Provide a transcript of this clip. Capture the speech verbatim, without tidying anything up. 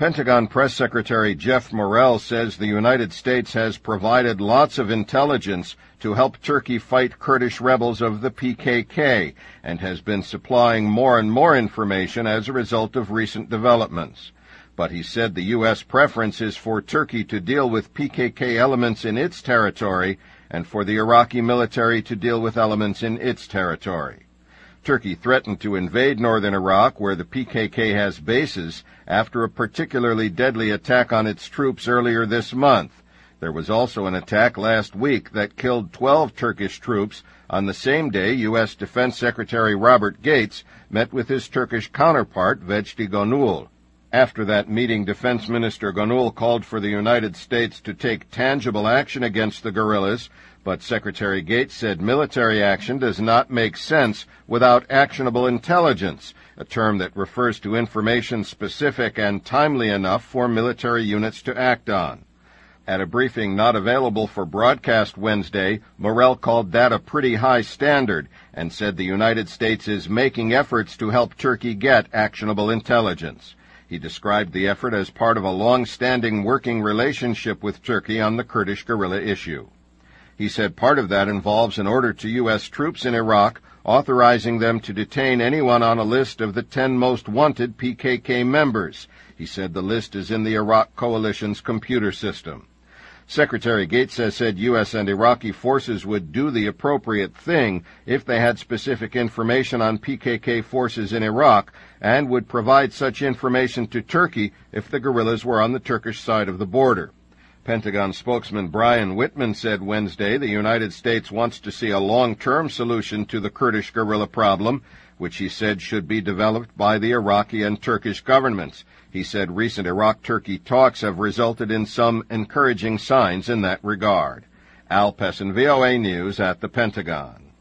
Pentagon Press Secretary Jeff Morrell says the United States has provided lots of intelligence to help Turkey fight Kurdish rebels of the P K K and has been supplying more and more information as a result of recent developments. But he said the U S preference is for Turkey to deal with P K K elements in its territory and for the Iraqi military to deal with elements in its territory. Turkey threatened to invade northern Iraq, where the P K K has bases, after a particularly deadly attack on its troops earlier this month. There was also an attack last week that killed twelve Turkish troops. On the same day, U S Defense Secretary Robert Gates met with his Turkish counterpart, Vejdi Gonul. After that meeting, Defense Minister Gonul called for the United States to take tangible action against the guerrillas, but Secretary Gates said military action does not make sense without actionable intelligence, a term that refers to information specific and timely enough for military units to act on. At a briefing not available for broadcast Wednesday, Morrell called that a pretty high standard and said the United States is making efforts to help Turkey get actionable intelligence. He described the effort as part of a long-standing working relationship with Turkey on the Kurdish guerrilla issue. He said part of that involves an order to U S troops in Iraq authorizing them to detain anyone on a list of the ten most wanted P K K members. He said the list is in the Iraq coalition's computer system. Secretary Gates has said U S and Iraqi forces would do the appropriate thing if they had specific information on P K K forces in Iraq and would provide such information to Turkey if the guerrillas were on the Turkish side of the border. Pentagon spokesman Brian Whitman said Wednesday the United States wants to see a long-term solution to the Kurdish guerrilla problem, which he said should be developed by the Iraqi and Turkish governments. He said recent Iraq-Turkey talks have resulted in some encouraging signs in that regard. Al Pessin, V O A News at the Pentagon.